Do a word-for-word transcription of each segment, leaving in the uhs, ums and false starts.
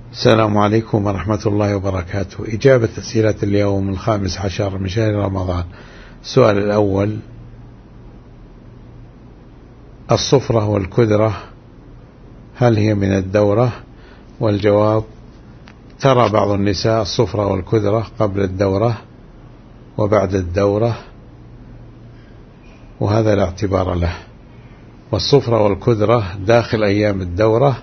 السلام عليكم ورحمة الله وبركاته. إجابة أسئلة اليوم الخامس عشر من شهر رمضان. السؤال الأول: الصفرة والكدرة هل هي من الدورة؟ والجواب: ترى بعض النساء الصفرة والكدرة قبل الدورة وبعد الدورة، وهذا لا اعتبار له. والصفرة والكدرة داخل أيام الدورة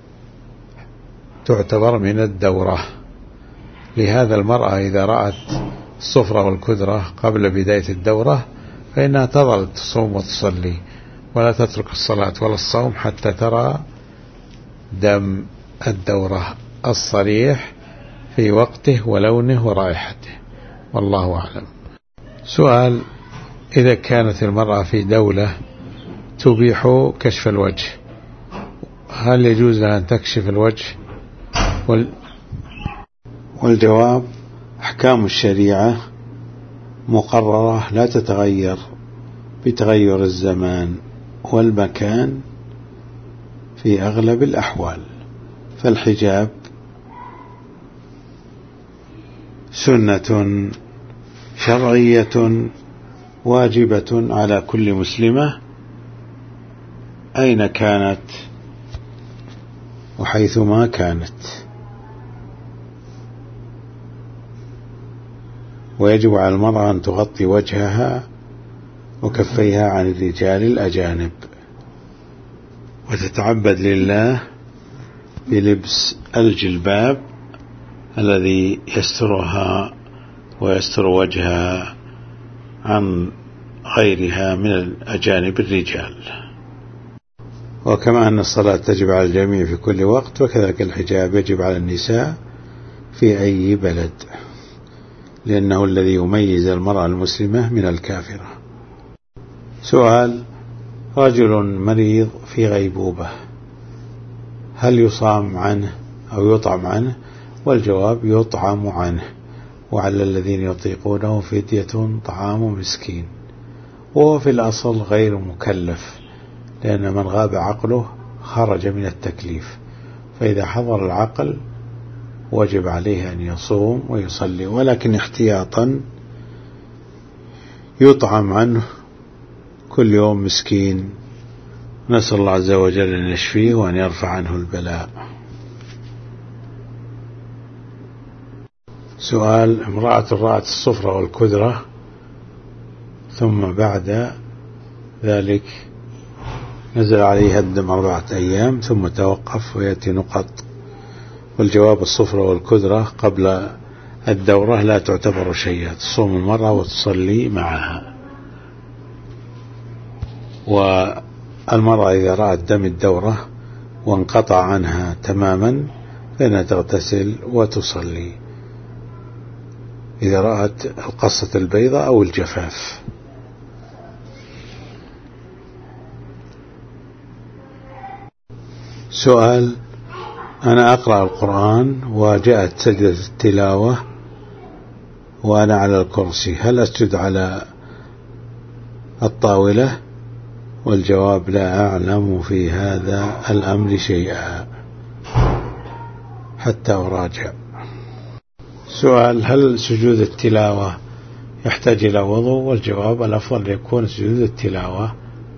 تعتبر من الدورة. لهذا المرأة إذا رأت الصفرة والكدرة قبل بداية الدورة فإنها تظل تصوم وتصلي ولا تترك الصلاة ولا الصوم حتى ترى دم الدورة الصريح في وقته ولونه ورائحته، والله أعلم. سؤال: إذا كانت المرأة في دولة تبيح كشف الوجه، هل يجوز لها أن تكشف الوجه؟ والجواب: أحكام الشريعة مقررة لا تتغير بتغير الزمان والمكان في أغلب الأحوال، فالحجاب سنة شرعية واجبة على كل مسلمة أين كانت وحيثما كانت، ويجب على المرأة أن تغطي وجهها وكفيها عن الرجال الأجانب، وتتعبد لله بلبس الجلباب الذي يسترها ويستر وجهها عن غيرها من الأجانب الرجال. وكما أن الصلاة تجب على الجميع في كل وقت، وكذلك الحجاب يجب على النساء في أي بلد، لأنه الذي يميز المرأة المسلمة من الكافرة. سؤال: رجل مريض في غيبوبة، هل يصام عنه أو يطعم عنه؟ والجواب: يطعم عنه، وعلى الذين يطيقونه فدية طعام مسكين. وهو في الأصل غير مكلف، لأن من غاب عقله خرج من التكليف، فإذا حضر العقل وجب عليه أن يصوم ويصلي، ولكن احتياطا يطعم عنه كل يوم مسكين، نسأل الله عز وجل أن يشفيه وأن يرفع عنه البلاء. سؤال: امرأة رأت الصفرة والكدرة ثم بعد ذلك نزل عليها الدم أربعة أيام ثم توقف ويأتي نقط، والجواب: الصفرة والكدرة قبل الدورة لا تعتبر شيئا، تصوم المرأة وتصلي معها. والمرأة إذا رأت دم الدورة وانقطع عنها تماما فإنها تغتسل وتصلي إذا رأت القصة البيضاء أو الجفاف. سؤال: أنا أقرأ القرآن وجاءت سجدة التلاوة وأنا على الكرسي، هل أسجد على الطاولة؟ والجواب: لا أعلم في هذا الأمر شيئا حتى أراجع. سؤال: هل سجود التلاوة يحتاج إلى وضوء؟ والجواب: الأفضل يكون سجود التلاوة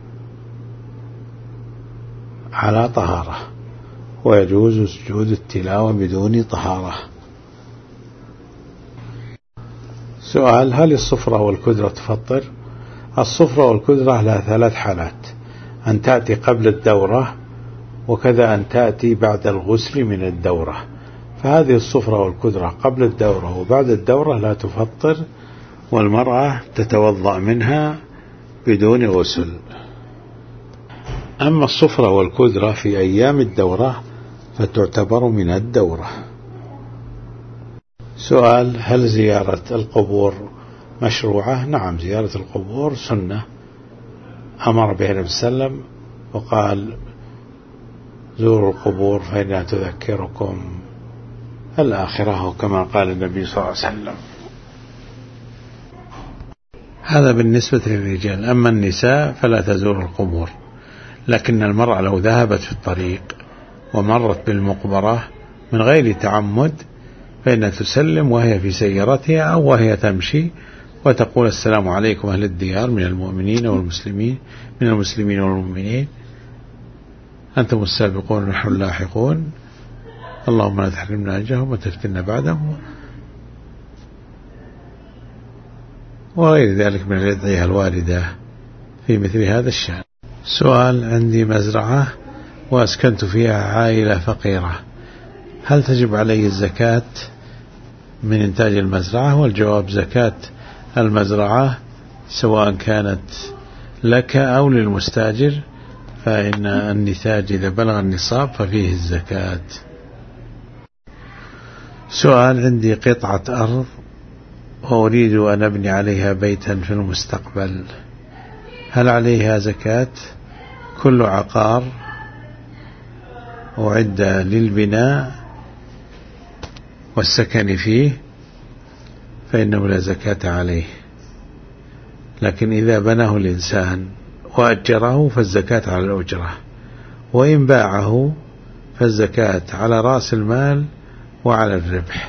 على طهارة، ويجوز سجود التلاوة بدون طهارة. سؤال: هل الصفرة والكدرة تفطر؟ الصفرة والكدرة لها ثلاث حالات: أن تأتي قبل الدورة، وكذا أن تأتي بعد الغسل من الدورة، فهذه الصفرة والكدرة قبل الدورة وبعد الدورة لا تفطر، والمرأة تتوضأ منها بدون غسل. أما الصفرة والكدرة في أيام الدورة فتعتبر من الدورة. سؤال: هل زيارة القبور مشروعة؟ نعم، زيارة القبور سنة أمر بها النبي صلى الله عليه وسلم وقال: زوروا القبور فإنها تذكركم الآخرة، كما قال النبي صلى الله عليه وسلم. هذا بالنسبة للرجال. أما النساء فلا تزور القبور، لكن المرأة لو ذهبت في الطريق ومرت بالمقبرة من غير تعمد فإنها تسلم وهي في سيارتها أو وهي تمشي وتقول السلام عليكم أهل الديار من المؤمنين والمسلمين من المسلمين والمؤمنين أنتم السابقون ونحن اللاحقون اللهم لا تحرمنا أجرهم وتفتنا بعدهم وغير ذلك من الأدعية الواردة في مثل هذا الشأن. سؤال: عندي مزرعة وأسكنت فيها عائلة فقيرة، هل تجب علي الزكاة من إنتاج المزرعة؟ والجواب: زكاة المزرعة سواء كانت لك أو للمستاجر، فإن النتاج إذا بلغ النصاب ففيه الزكاة. سؤال: عندي قطعة أرض وأريد أن أبني عليها بيتا في المستقبل، هل عليها زكاة؟ كل عقار أعد للبناء والسكن فيه فإنه لا زكاة عليه، لكن إذا بناه الإنسان وأجره فالزكاة على الأجرة، وإن باعه فالزكاة على رأس المال وعلى الربح.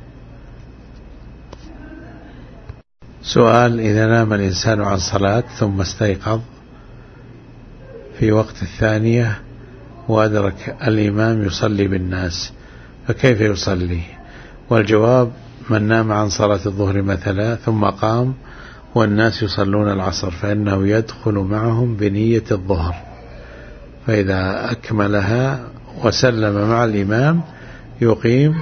سؤال: إذا نام الإنسان عن صلاة ثم استيقظ في وقت الثانية وأدرك الإمام يصلي بالناس فكيف يصلي؟ والجواب: من نام عن صلاة الظهر مثلا ثم قام والناس يصلون العصر فإنه يدخل معهم بنية الظهر، فإذا أكملها وسلم مع الإمام يقيم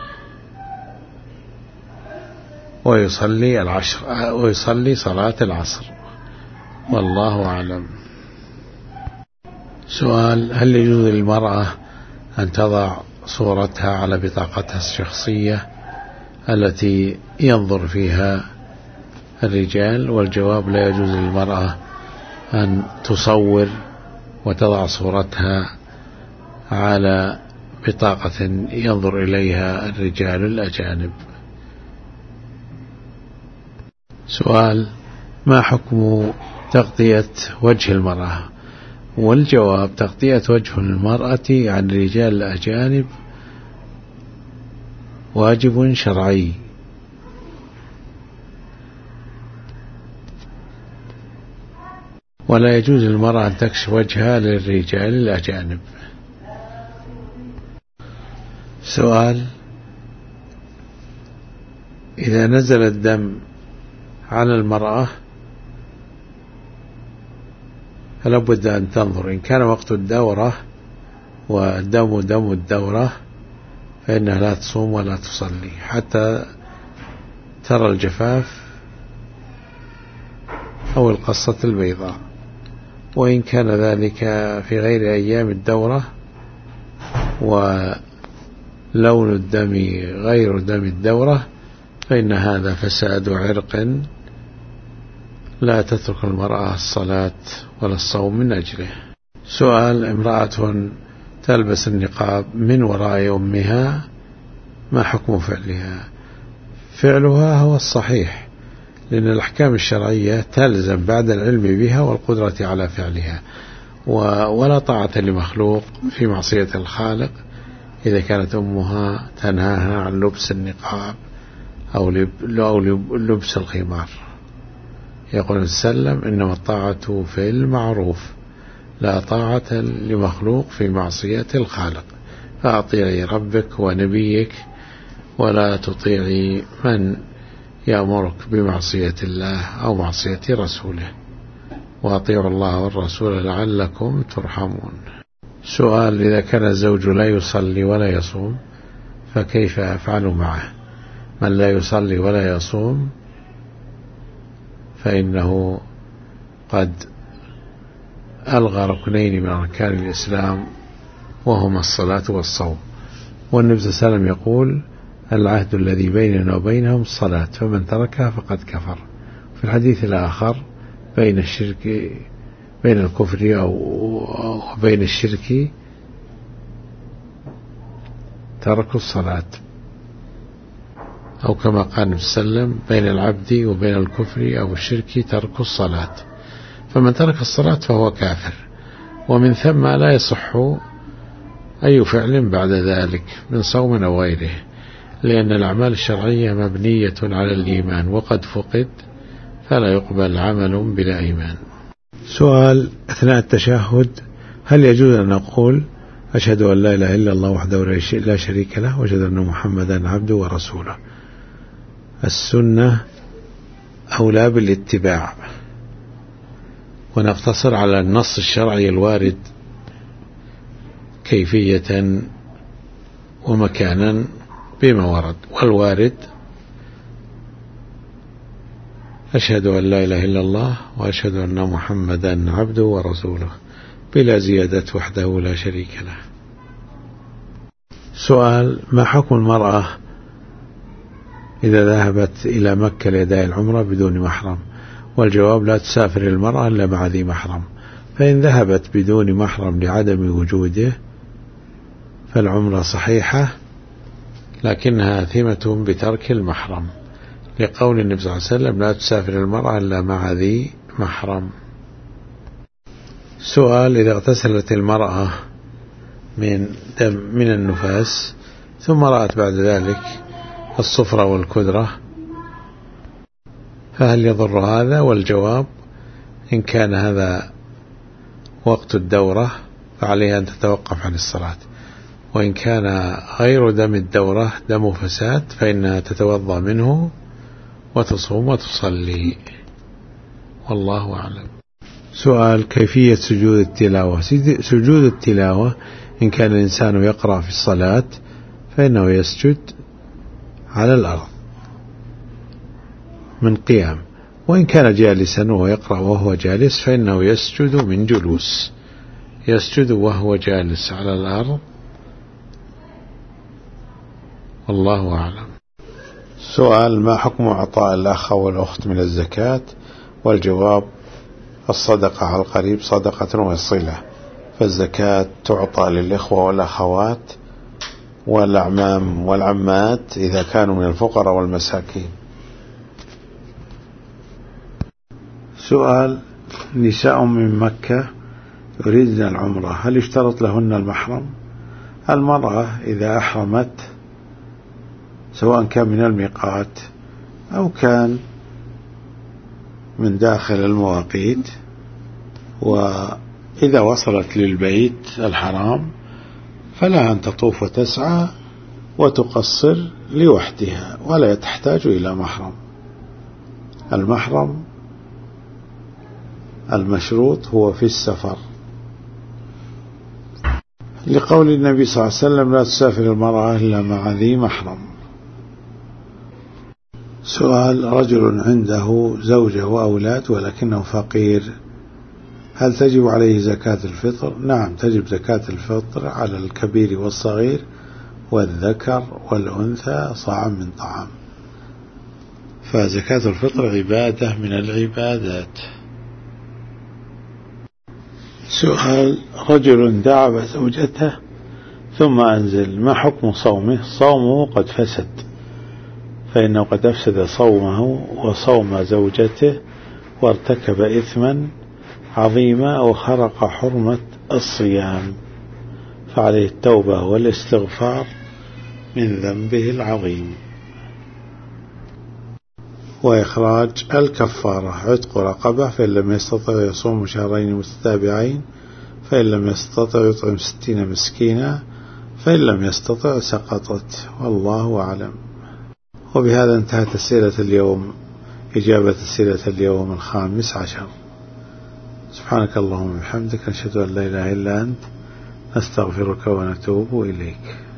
ويصلي العشر ويصلي صلاة العصر، والله أعلم. سؤال: هل يجوز للمرأة أن تضع صورتها على بطاقتها الشخصية التي ينظر فيها الرجال؟ والجواب: لا يجوز للمرأة أن تصور وتضع صورتها على بطاقة ينظر إليها الرجال الأجانب. سؤال: ما حكم تغطية وجه المرأة؟ والجواب: تغطية وجه المرأة عن الرجال الأجانب واجب شرعي، ولا يجوز للمرأة أن تكشف وجهها للرجال الأجانب. سؤال: إذا نزل الدم على المرأة فلا بد أن تنظر، إن كان وقت الدورة والدم دم الدورة فإنها لا تصوم ولا تصلي حتى ترى الجفاف أو القصة البيضاء، وإن كان ذلك في غير أيام الدورة ولون الدم غير دم الدورة فإن هذا فساد عرق لا تترك المرأة الصلاة ولا الصوم من أجله. سؤال: امرأة تلبس النقاب من وراء أمها، ما حكم فعلها؟ فعلها هو الصحيح، لأن الأحكام الشرعية تلزم بعد العلم بها والقدرة على فعلها، ولا طاعة لمخلوق في معصية الخالق إذا كانت أمها تنهاها عن لبس النقاب أو لبس الخمار. يقول السلام: إنما الطاعة في المعروف لا طاعة لمخلوق في معصية الخالق، فأطيعي ربك ونبيك ولا تطيعي من يأمرك بمعصية الله أو معصية رسوله، وأطيعوا الله والرسول لعلكم ترحمون. سؤال: إذا كان الزوج لا يصلي ولا يصوم فكيف أفعل معه؟ من لا يصلي ولا يصوم فإنه قد ألغى ركنين من أركان الإسلام وهما الصلاة والصوم، والنبي صلى الله عليه وسلم يقول: العهد الذي بيننا وبينهم الصلاة فمن تركها فقد كفر. في الحديث الآخر: بين الشرك بين الكفر أو بين الشرك ترك الصلاة، أو كما قال النبي صلى الله عليه وسلم: بين العبد وبين الكفر أو الشرك ترك الصلاة، فمن ترك الصلاة فهو كافر. ومن ثم لا يصح أي فعل بعد ذلك من صوم أو غيره، لأن الأعمال الشرعية مبنية على الإيمان، وقد فقد فلا يقبل عمل بلا إيمان. سؤال: أثناء التشهد هل يجوز أن نقول أشهد أن لا إله إلا الله وحده لا شريك له وأشهد أن محمدا عبده ورسوله؟ السنة أولى بالاتباع، ونقتصر على النص الشرعي الوارد كيفية ومكانا بما ورد، والوارد أشهد أن لا إله إلا الله وأشهد أن محمدا عبده ورسوله بلا زيادة وحده لا شريك له. سؤال: ما حكم المرأة إذا ذهبت إلى مكة لأداء العمرة بدون محرم؟ والجواب: لا تسافر المرأة إلا مع ذي محرم، فإن ذهبت بدون محرم لعدم وجوده فالعمرة صحيحة، لكنها آثمة بترك المحرم، لقول النبي صلى الله عليه وسلم: لا تسافر المرأة إلا مع ذي محرم. سؤال: إذا اغتسلت المرأة من دم من النفاس ثم رأت بعد ذلك الصفرة والكدرة فهل يضر هذا؟ والجواب: إن كان هذا وقت الدورة فعليها أن تتوقف عن الصلاة، وإن كان غير دم الدورة دم فساد فإنها تتوضأ منه وتصوم وتصلي، والله أعلم. سؤال: كيفية سجود التلاوة؟ سجود التلاوة إن كان الإنسان يقرأ في الصلاة فإنه يسجد على الأرض من قيام، وإن كان جالسا وهو يقرأ وهو جالس فإنه يسجد من جلوس، يسجد وهو جالس على الأرض، والله أعلم. سؤال: ما حكم إعطاء الأخ والأخت من الزكاة؟ والجواب: الصدقة على القريب صدقة وصلة، فالزكاة تعطى للإخوة والأخوات والأعمام والعمات إذا كانوا من الفقراء والمساكين. سؤال: نساء من مكة يريدن العمرة هل يشترط لهن المحرم؟ المرأة إذا أحرمت سواء كان من الميقات أو كان من داخل المواقيت، وإذا وصلت للبيت الحرام فلا أن تطوف وتسعى وتقصر لوحدها ولا تحتاج إلى محرم. المحرم المشروط هو في السفر، لقول النبي صلى الله عليه وسلم: لا تسافر المرأة إلا مع ذي محرم. سؤال: رجل عنده زوجة وأولاد ولكنه فقير، هل تجب عليه زكاة الفطر؟ نعم، تجب زكاة الفطر على الكبير والصغير والذكر والأنثى صاعا من طعام، فزكاة الفطر عبادة من العبادات. سؤال: رجل دعب زوجته ثم أنزل، ما حكم صومه؟ صومه قد فسد، فإنه قد أفسد صومه وصوم زوجته وارتكب إثما عظيما وخرق حرمة الصيام، فعليه التوبة والاستغفار من ذنبه العظيم وإخراج الكفارة، عتق رقبة، فإن لم يستطع يصوم شهرين متتابعين، فإن لم يستطع يطعم ستين مسكينا، فإن لم يستطع سقطت، والله أعلم. وبهذا انتهت أسئلة اليوم، إجابة أسئلة اليوم الخامس عشر. سبحانك اللهم وبحمدك، نشهد أن لا إله إلا أنت، نستغفرك ونتوب إليك.